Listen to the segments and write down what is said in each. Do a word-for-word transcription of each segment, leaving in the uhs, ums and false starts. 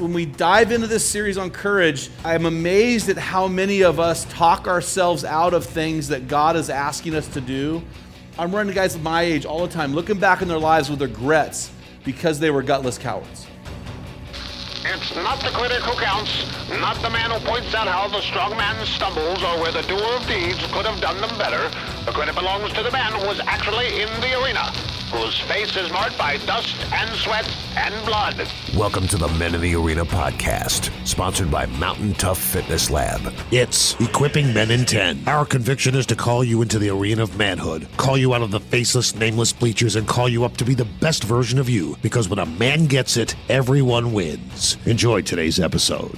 when we dive into this series on courage, I'm amazed at how many of us talk ourselves out of things that God is asking us to do. I'm running to guys my age all the time, looking back in their lives with regrets because they were gutless cowards. It's not the critic who counts, not the man who points out how the strong man stumbles or where the doer of deeds could have done them better. The credit belongs to the man who was actually in the arena, whose face is marked by dust and sweat and blood. Welcome to the Men in the Arena podcast, sponsored by Mountain Tough Fitness Lab. It's Equipping Men in ten. Our conviction is to call you into the arena of manhood, call you out of the faceless, nameless bleachers, and call you up to be the best version of you, because when a man gets it, everyone wins. Enjoy today's episode.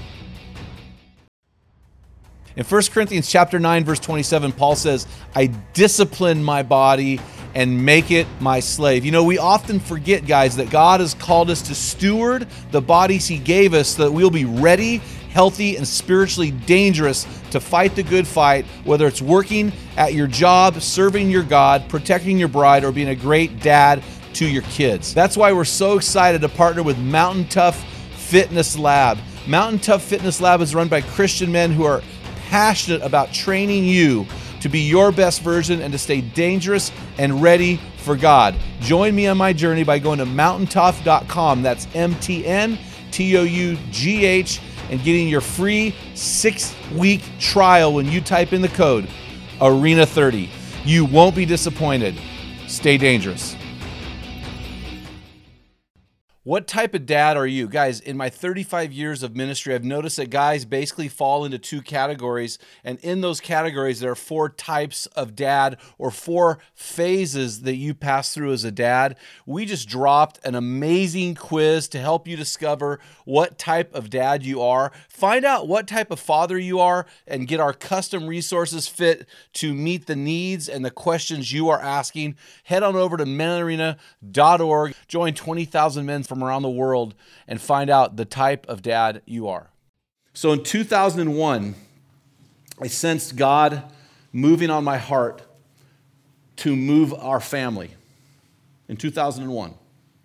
In First Corinthians chapter nine, verse twenty-seven, Paul says, I discipline my body and make it my slave. You know, we often forget, guys, that God has called us to steward the bodies he gave us so that we'll be ready, healthy, and spiritually dangerous to fight the good fight, whether it's working at your job, serving your God, protecting your bride, or being a great dad to your kids. That's why we're so excited to partner with Mountain Tough Fitness Lab. Mountain Tough Fitness Lab is run by Christian men who are passionate about training you to be your best version and to stay dangerous and ready for God. Join me on my journey by going to mountain tough dot com. That's M T N T O U G H, and getting your free six-week trial when you type in the code arena thirty. You won't be disappointed. Stay dangerous. What type of dad are you? Guys, in my thirty-five years of ministry, I've noticed that guys basically fall into two categories. And in those categories, there are four types of dad, or four phases that you pass through as a dad. We just dropped an amazing quiz to help you discover what type of dad you are. Find out what type of father you are and get our custom resources fit to meet the needs and the questions you are asking. Head on over to men arena dot org. Join twenty thousand men from around the world and find out the type of dad you are. So in two thousand one, I sensed God moving on my heart to move our family in two thousand one.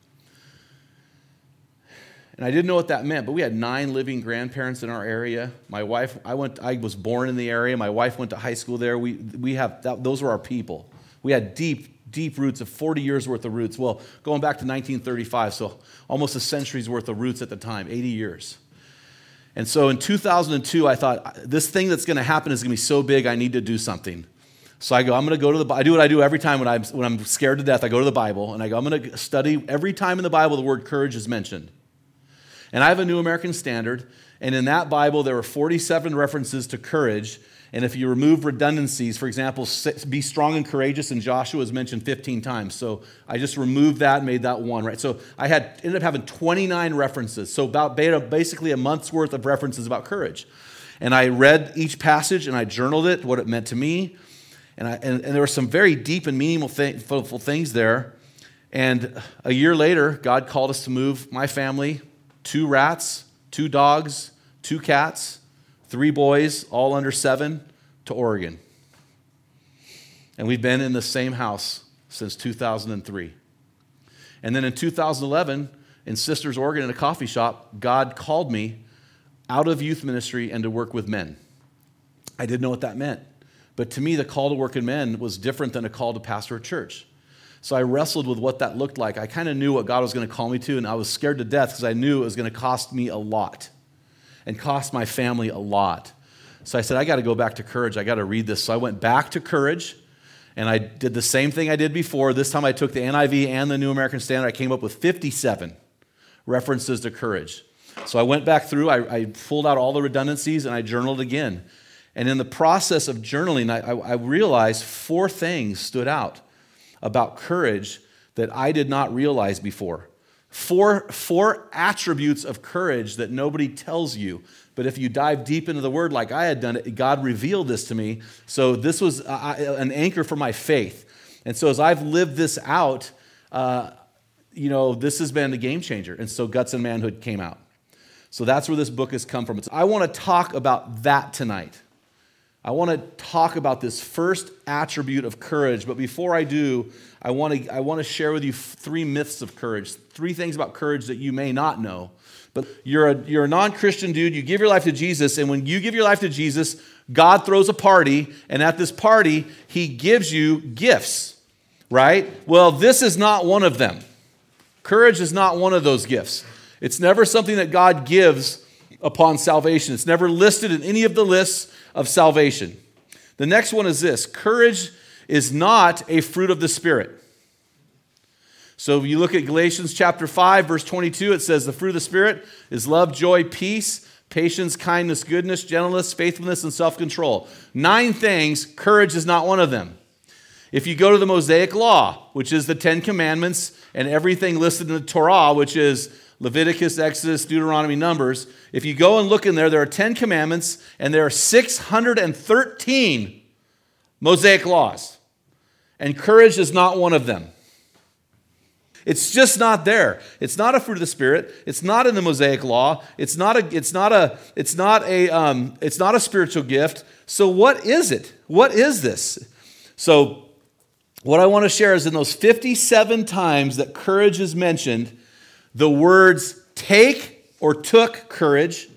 And I didn't know what that meant, but we had nine living grandparents in our area. My wife, I went, I was born in the area. My wife went to high school there. We we have that, those were our people. We had deep deep roots of forty years worth of roots. Well, going back to nineteen thirty-five, so almost a century's worth of roots at the time, eighty years. And so in two thousand two, I thought, this thing that's going to happen is going to be so big, I need to do something. So I go, I'm going to go to the, I do what I do every time when I'm, when I'm scared to death. I go to the Bible, and I go, I'm going to study every time in the Bible the word courage is mentioned. And I have a New American Standard, and in that Bible, there were forty-seven references to courage. And if you remove redundancies, for example, be strong and courageous, and Joshua is mentioned fifteen times. So I just removed that and made that one, right? So I had ended up having twenty-nine references. So about basically a month's worth of references about courage. And I read each passage and I journaled it, what it meant to me. And, I, and, and there were some very deep and meaningful things there. And a year later, God called us to move my family, two rats, two dogs, two cats, three boys, all under seven, to Oregon. And we've been in the same house since two thousand three. And then in two thousand eleven, in Sisters, Oregon, in a coffee shop, God called me out of youth ministry and to work with men. I didn't know what that meant. But to me, the call to work in men was different than a call to pastor a church. So I wrestled with what that looked like. I kind of knew what God was going to call me to, and I was scared to death because I knew it was going to cost me a lot and cost my family a lot. So I said, I got to go back to courage. I got to read this. So I went back to courage, and I did the same thing I did before. This time I took the N I V and the New American Standard. I came up with fifty-seven references to courage. So I went back through, I, I pulled out all the redundancies, and I journaled again. And in the process of journaling, I, I realized four things stood out about courage that I did not realize before. Four, four attributes of courage that nobody tells you. But if you dive deep into the word like I had done, God revealed this to me. So this was uh, an anchor for my faith. And so as I've lived this out, uh, you know, this has been a game changer. And so Guts and Manhood came out. So that's where this book has come from. So I want to talk about that tonight. I want to talk about this first attribute of courage, but before I do, I want to I want to share with you three myths of courage, three things about courage that you may not know, But you're a, you're a non-Christian dude, you give your life to Jesus, and when you give your life to Jesus, God throws a party, and at this party, he gives you gifts, right? Well, this is not one of them. Courage is not one of those gifts. It's never something that God gives upon salvation. It's never listed in any of the lists of salvation. The next one is this: courage is not a fruit of the Spirit. So if you look at Galatians chapter five, verse twenty-two, it says the fruit of the Spirit is love, joy, peace, patience, kindness, goodness, gentleness, faithfulness, and self-control. Nine things, courage is not one of them. If you go to the Mosaic Law, which is the Ten Commandments and everything listed in the Torah, which is Leviticus, Exodus, Deuteronomy, Numbers, if you go and look in there, there are Ten Commandments and there are six hundred thirteen Mosaic laws. And courage is not one of them. It's just not there. It's not a fruit of the Spirit. It's not in the Mosaic Law. It's not a. It's not a. It's not a. Um, it's not a spiritual gift. So what is it? What is this? So what I want to share is in those fifty-seven times that courage is mentioned, the words "take" or "took" courage,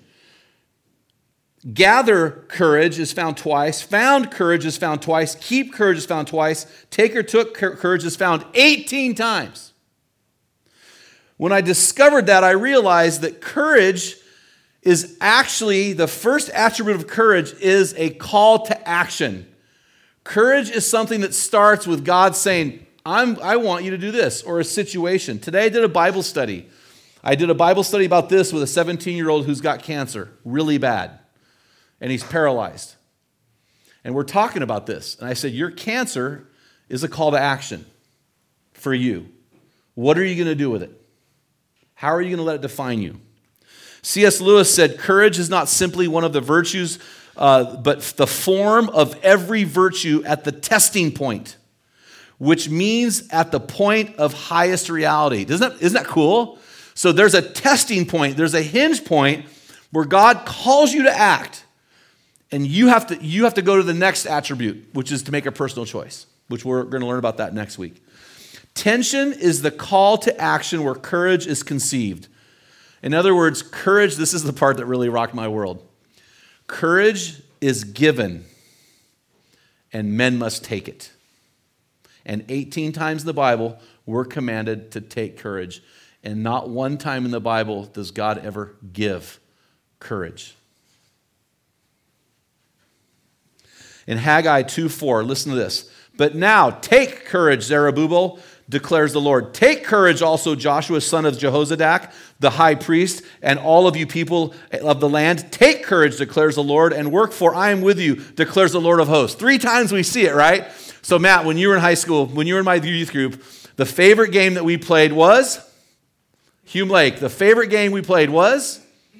gather courage is found twice, found courage is found twice, keep courage is found twice, take or took courage is found eighteen times. When I discovered that, I realized that courage is actually, the first attribute of courage is a call to action. Courage is something that starts with God saying, I'm, I want you to do this, or a situation. Today I did a Bible study. I did a Bible study about this with a seventeen-year-old who's got cancer, really bad, and he's paralyzed. And we're talking about this. And I said, your cancer is a call to action for you. What are you going to do with it? How are you going to let it define you? C S Lewis said, courage is not simply one of the virtues, uh, but the form of every virtue at the testing point, which means at the point of highest reality. Doesn't that, isn't that cool? So there's a testing point, there's a hinge point where God calls you to act, and you have to, you have to go to the next attribute, which is to make a personal choice, which we're going to learn about that next week. Tension is the call to action where courage is conceived. In other words, courage, this is the part that really rocked my world. Courage is given, and men must take it. And eighteen times in the Bible, we're commanded to take courage. And not one time in the Bible does God ever give courage. In Haggai two four, listen to this. But now, take courage, Zerubbabel, declares the Lord. Take courage also, Joshua, son of Jehozadak, the high priest, and all of you people of the land. Take courage, declares the Lord, and work, for I am with you, declares the Lord of hosts. Three times we see it, right? So, Matt, when you were in high school, when you were in my youth group, the favorite game that we played was Hume Lake. The favorite game we played was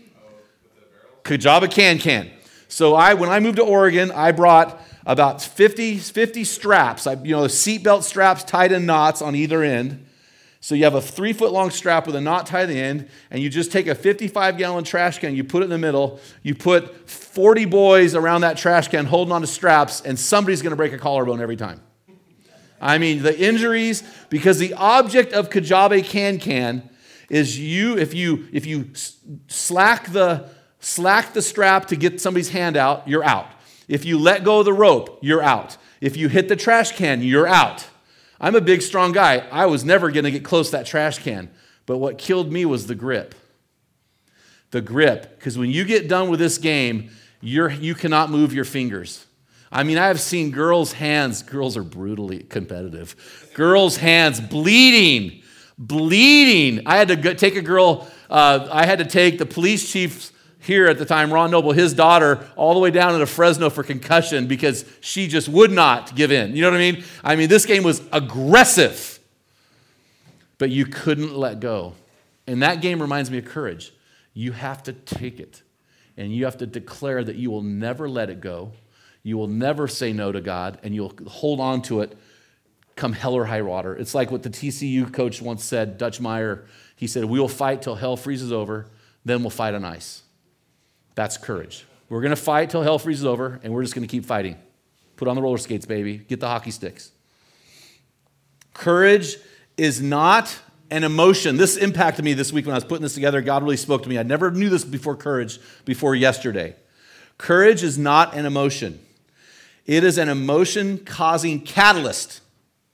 Kajaba Can Can. So I, when I moved to Oregon, I brought about fifty, fifty straps, I, you know, seatbelt straps tied in knots on either end. So you have a three-foot-long strap with a knot tied at the end, and you just take a fifty-five gallon trash can, you put it in the middle, you put forty boys around that trash can holding on to straps, and somebody's going to break a collarbone every time. I mean, the injuries, because the object of Kajabe Can Can is you, if you if you slack the slack the strap to get somebody's hand out, you're out. If you let go of the rope, you're out. If you hit the trash can, you're out. I'm a big, strong guy. I was never going to get close to that trash can. But what killed me was the grip. The grip. Because when you get done with this game, you're, you cannot move your fingers. I mean, I have seen girls' hands. Girls are brutally competitive. Girls' hands bleeding. Bleeding. I had to go, take a girl, uh, I had to take the police chief's here at the time, Ron Noble, his daughter, all the way down into Fresno for concussion because she just would not give in. You know what I mean? I mean, this game was aggressive, but you couldn't let go. And that game reminds me of courage. You have to take it, and you have to declare that you will never let it go. You will never say no to God, and you'll hold on to it come hell or high water. It's like what the T C U coach once said, Dutch Meyer. He said, we will fight till hell freezes over, then we'll fight on ice. That's courage. We're going to fight till hell freezes over, and we're just going to keep fighting. Put on the roller skates, baby. Get the hockey sticks. Courage is not an emotion. This impacted me this week when I was putting this together. God really spoke to me. I never knew this before courage, before yesterday. Courage is not an emotion. It is an emotion-causing catalyst.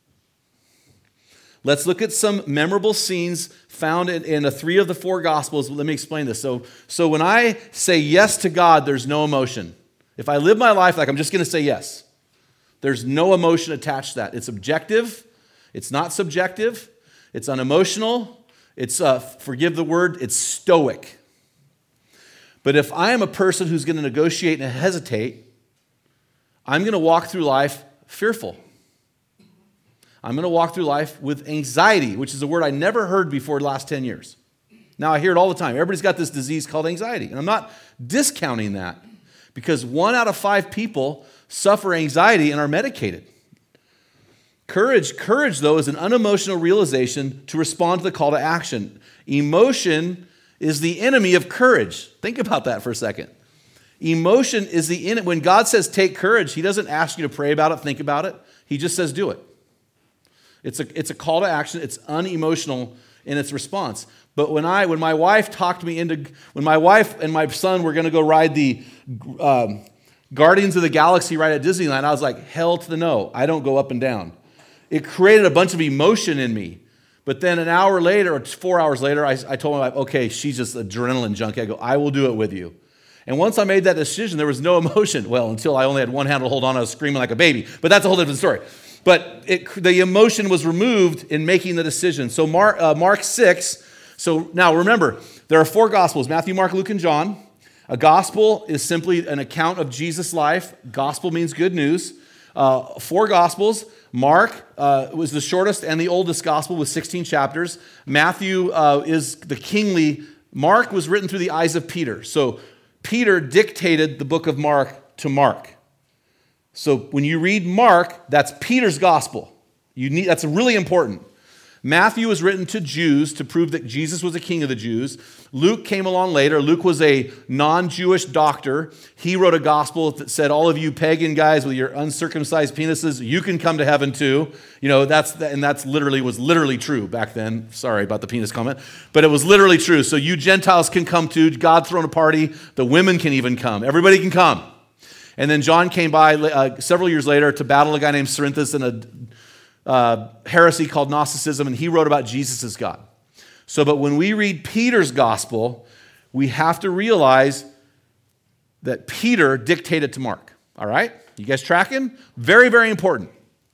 Let's look at some memorable scenes found in, in a three of the four Gospels. Let me explain this. So, so when I say yes to God, there's no emotion. If I live my life like I'm just going to say yes, there's no emotion attached to that. It's objective. It's not subjective. It's unemotional. It's, uh, forgive the word, it's stoic. But if I am a person who's going to negotiate and hesitate, I'm going to walk through life fearful. I'm going to walk through life with anxiety, which is a word I never heard before the last ten years. Now I hear it all the time. Everybody's got this disease called anxiety. And I'm not discounting that because one out of five people suffer anxiety and are medicated. Courage, courage, though, is an unemotional realization to respond to the call to action. Emotion is the enemy of courage. Think about that for a second. Emotion is the enemy. When God says take courage, he doesn't ask you to pray about it, think about it. He just says do it. It's a, it's a call to action. It's unemotional in its response. But when I, when my wife talked me into, when my wife and my son were going to go ride the um, Guardians of the Galaxy ride at Disneyland, I was like, hell to the no. I don't go up and down. It created a bunch of emotion in me. But then an hour later, or four hours later, I, I told my wife, okay, she's just adrenaline junkie. I go, I will do it with you. And once I made that decision, there was no emotion. Well, until I only had one hand to hold on, I was screaming like a baby. But that's a whole different story. But it, the emotion was removed in making the decision. So Mark, uh, Mark six, so now remember, there are four Gospels, Matthew, Mark, Luke, and John. A gospel is simply an account of Jesus' life. Gospel means good news. Uh, four Gospels. Mark uh, was the shortest and the oldest gospel with sixteen chapters. Matthew uh, is the kingly. Mark was written through the eyes of Peter. So Peter dictated the book of Mark to Mark. So when you read Mark, that's Peter's gospel. You need, that's really important. Matthew was written to Jews to prove that Jesus was a king of the Jews. Luke came along later. Luke was a non-Jewish doctor. He wrote a gospel that said, all of you pagan guys with your uncircumcised penises, you can come to heaven too. You know, that's, and that's literally, was literally true back then. Sorry about the penis comment, but it was literally true. So you Gentiles can come too. God's thrown a party. The women can even come. Everybody can come. And then John came by uh, several years later to battle a guy named Cerinthus in a Uh, heresy called Gnosticism, and he wrote about Jesus as God. So, but when we read Peter's gospel, we have to realize that Peter dictated to Mark. All right? You guys tracking? Very, very important.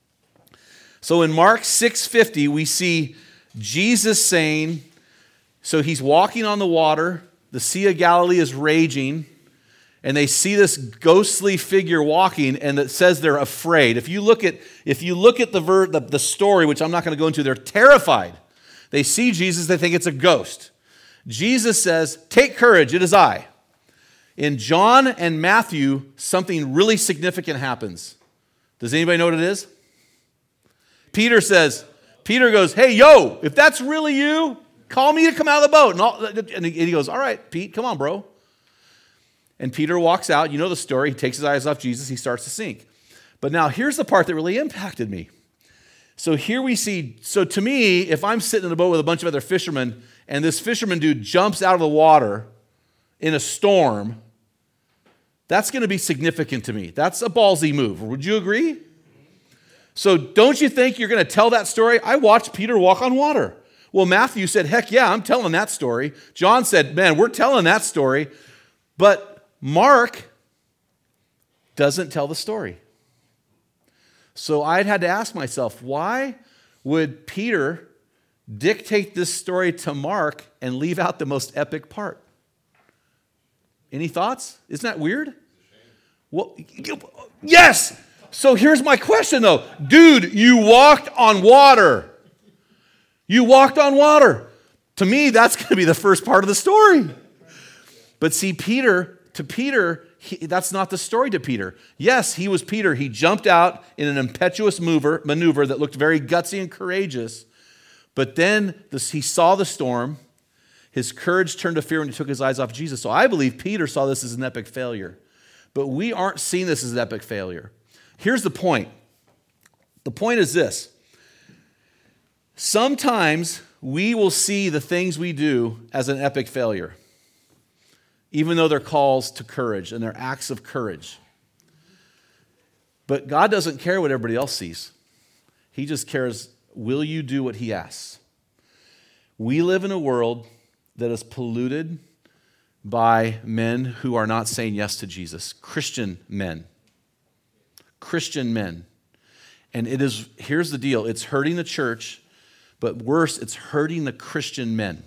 So in Mark six fifty, we see Jesus saying, so he's walking on the water, the Sea of Galilee is raging, and they see this ghostly figure walking, and it says they're afraid. If you look at if you look at the ver, the, the story, which I'm not going to go into, they're terrified. They see Jesus, they think it's a ghost. Jesus says, "Take courage, it is I." In John and Matthew, something really significant happens. Does anybody know what it is? Peter says, Peter goes, "Hey, yo, if that's really you, call me to come out of the boat." And, all, and he goes, "All right, Pete, come on, bro." And Peter walks out. You know the story. He takes his eyes off Jesus. He starts to sink. But now here's the part that really impacted me. So here we see, so to me, if I'm sitting in a boat with a bunch of other fishermen and this fisherman dude jumps out of the water in a storm, that's going to be significant to me. That's a ballsy move. Would you agree? So don't you think you're going to tell that story? I watched Peter walk on water. Well, Matthew said, heck yeah, I'm telling that story. John said, man, we're telling that story. But Mark doesn't tell the story. So I'd had to ask myself, why would Peter dictate this story to Mark and leave out the most epic part? Any thoughts? Isn't that weird? Well, yes! So here's my question though. Dude, you walked on water. You walked on water. To me, that's going to be the first part of the story. But see, Peter... To Peter, he, that's not the story to Peter. Yes, he was Peter. He jumped out in an impetuous mover, maneuver that looked very gutsy and courageous. But then this, he saw the storm. His courage turned to fear when he took his eyes off Jesus. So I believe Peter saw this as an epic failure. But we aren't seeing this as an epic failure. Here's the point. The point is this. Sometimes we will see the things we do as an epic failure, even though they're calls to courage and they're acts of courage. But God doesn't care what everybody else sees. He just cares, will you do what he asks? We live in a world that is polluted by men who are not saying yes to Jesus. Christian men. Christian men. And it is, here's the deal, it's hurting the church, but worse, it's hurting the Christian men.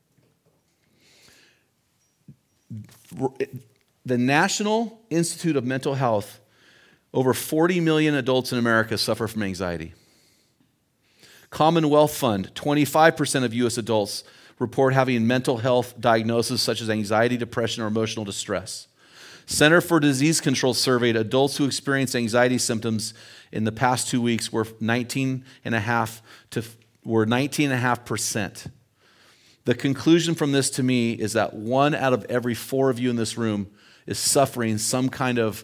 The National Institute of Mental Health, over forty million adults in America suffer from anxiety. Commonwealth Fund, twenty-five percent of U S adults report having mental health diagnoses such as anxiety, depression, or emotional distress. Center for Disease Control surveyed adults who experienced anxiety symptoms in the past two weeks were nineteen and a half to were nineteen and a half percent. The conclusion from this to me is that one out of every four of you in this room is suffering some kind of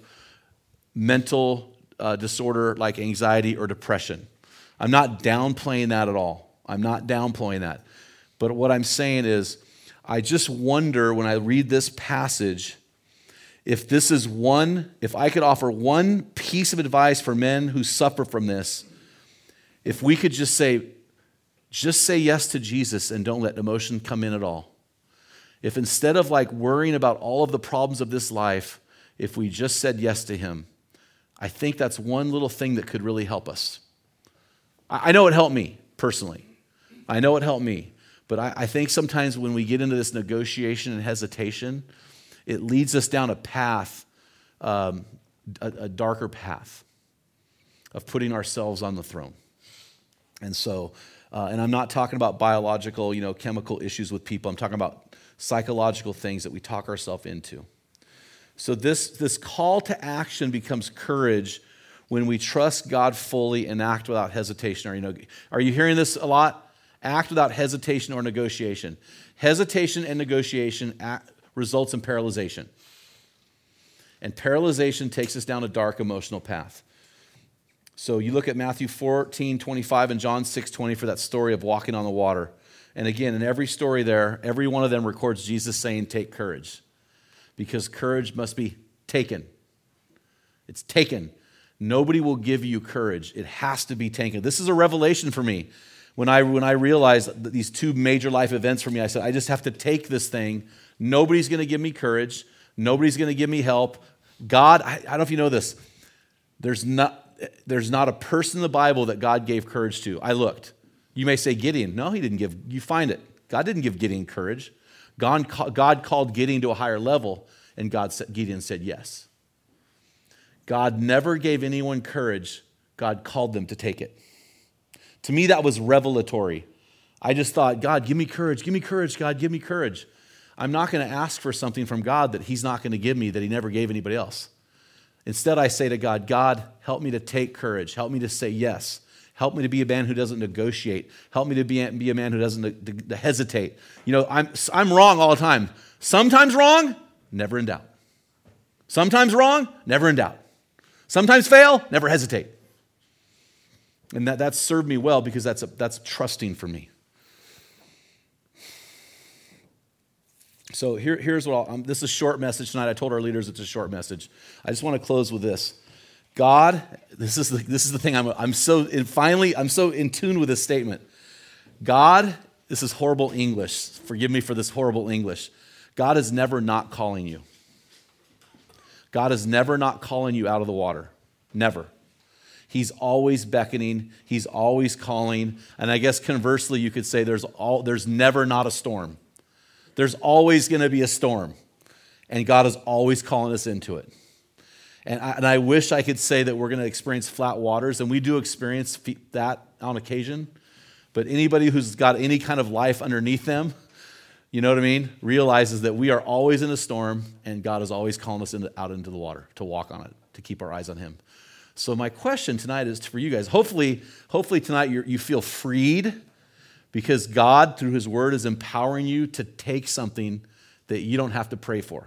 mental uh, disorder like anxiety or depression. I'm not downplaying that at all. I'm not downplaying that. But what I'm saying is, I just wonder when I read this passage, if this is one, if I could offer one piece of advice for men who suffer from this, if we could just say, just say yes to Jesus and don't let emotion come in at all. If instead of like worrying about all of the problems of this life, if we just said yes to him, I think that's one little thing that could really help us. I know it helped me personally. I know it helped me. But I, I think sometimes when we get into this negotiation and hesitation, it leads us down a path, um, a, a darker path of putting ourselves on the throne. And so, uh, and I'm not talking about biological, you know, chemical issues with people. I'm talking about psychological things that we talk ourselves into. So this, this call to action becomes courage when we trust God fully and act without hesitation. Are you, know, are you hearing this a lot? Act without hesitation or negotiation. Hesitation and negotiation act, results in paralyzation. And paralyzation takes us down a dark emotional path. So you look at Matthew fourteen twenty-five and John six twenty for that story of walking on the water. And again, in every story there, every one of them records Jesus saying, take courage. Because courage must be taken. It's taken. Nobody will give you courage. It has to be taken. This is a revelation for me. When I, when I realized that these two major life events for me, I said, I just have to take this thing. Nobody's going to give me courage. Nobody's going to give me help. God, I, I don't know if you know this. There's not, there's not a person in the Bible that God gave courage to. I looked. You may say Gideon. No, he didn't give. You find it. God didn't give Gideon courage. God, God called Gideon to a higher level, and God said, Gideon said yes. God never gave anyone courage. God called them to take it. To me, that was revelatory. I just thought, God, give me courage. Give me courage, God. Give me courage. I'm not going to ask for something from God that he's not going to give me that he never gave anybody else. Instead, I say to God, God, help me to take courage. Help me to say yes. Help me to be a man who doesn't negotiate. Help me to be, be a man who doesn't hesitate. You know, I'm, I'm wrong all the time. Sometimes wrong, never in doubt. Sometimes wrong, never in doubt. Sometimes fail, never hesitate. And that, that's served me well because that's, a, that's trusting for me. So here, here's what I'll, um, this is a short message tonight. I told our leaders it's a short message. I just want to close with this. God, this is the, this is the thing. I'm, I'm so, and finally, I'm so in tune with this statement. God, this is horrible English. Forgive me for this horrible English. God is never not calling you. God is never not calling you out of the water. Never. He's always beckoning. He's always calling. And I guess conversely, you could say there's all, there's never not a storm. There's always going to be a storm. And God is always calling us into it. And I, and I wish I could say that we're going to experience flat waters, and we do experience that on occasion. But anybody who's got any kind of life underneath them, you know what I mean, realizes that we are always in a storm, and God is always calling us into, out into the water to walk on it, to keep our eyes on him. So my question tonight is for you guys. Hopefully, hopefully tonight you're, you feel freed because God, through his word, is empowering you to take something that you don't have to pray for.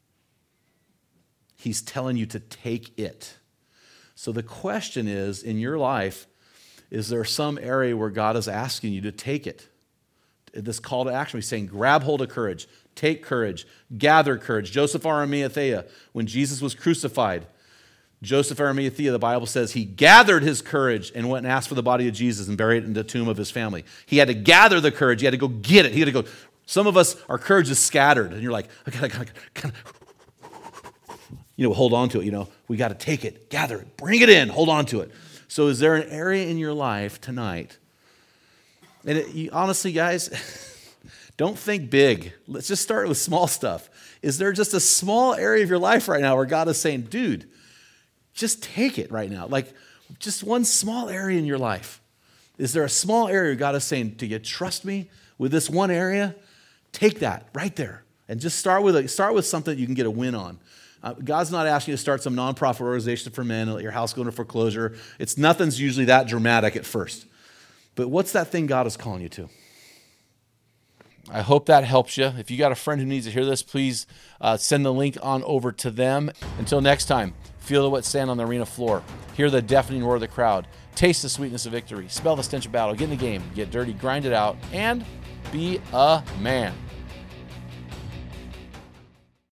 He's telling you to take it. So the question is, in your life, is there some area where God is asking you to take it? this call to action. He's saying, grab hold of courage, take courage, gather courage. Joseph Arimathea, when Jesus was crucified, Joseph Arimathea, the Bible says, he gathered his courage and went and asked for the body of Jesus and buried it in the tomb of his family. He had to gather the courage. He had to go get it. He had to go. Some of us, our courage is scattered, and you're like, I gotta, gotta, gotta, you know, hold on to it. You know, we got to take it, gather it, bring it in, hold on to it. So, is there an area in your life tonight? And it, you, honestly, guys, don't think big. Let's just start with small stuff. Is there just a small area of your life right now where God is saying, dude, just take it right now? Like, just one small area in your life. Is there a small area where God is saying, do you trust me with this one area? Take that right there. And just start with a, start with something that you can get a win on. Uh, God's not asking you to start some nonprofit organization for men and let your house go into foreclosure. It's nothing's usually that dramatic at first. But what's that thing God is calling you to? I hope that helps you. If you got a friend who needs to hear this, please uh, send the link on over to them. Until next time, feel the wet sand on the arena floor. Hear the deafening roar of the crowd. Taste the sweetness of victory. Smell the stench of battle. Get in the game. Get dirty. Grind it out. And be a man.